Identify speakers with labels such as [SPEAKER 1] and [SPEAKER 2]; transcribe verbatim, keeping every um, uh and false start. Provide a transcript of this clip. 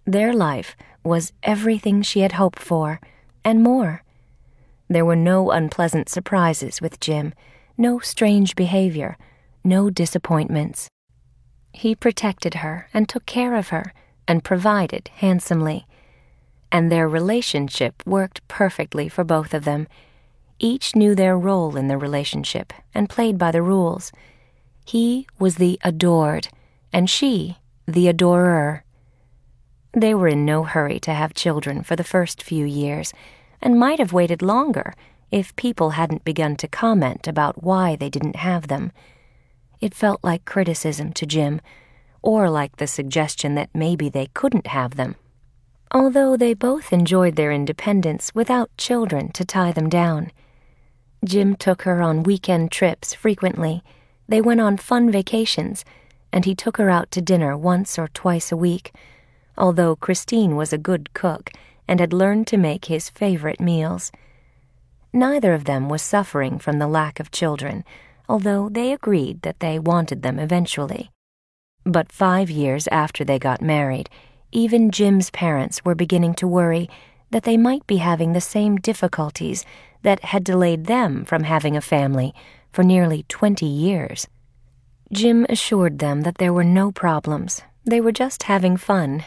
[SPEAKER 1] Their life was everything she had hoped for, and more. There were no unpleasant surprises with Jim, no strange behavior, no disappointments. He protected her and took care of her and provided handsomely. And their relationship worked perfectly for both of them. Each knew their role in the relationship and played by the rules. He was the adored, and she the adorer. They were in no hurry to have children for the first few years, and might have waited longer if people hadn't begun to comment about why they didn't have them. It felt like criticism to Jim, or like the suggestion that maybe they couldn't have them, although they both enjoyed their independence without children to tie them down. Jim took her on weekend trips frequently. They went on fun vacations, and he took her out to dinner once or twice a week, although Christine was a good cook and had learned to make his favorite meals. Neither of them was suffering from the lack of children, although they agreed that they wanted them eventually. But five years after they got married, even Jim's parents were beginning to worry that they might be having the same difficulties that had delayed them from having a family for nearly twenty years. Jim assured them that there were no problems. They were just having fun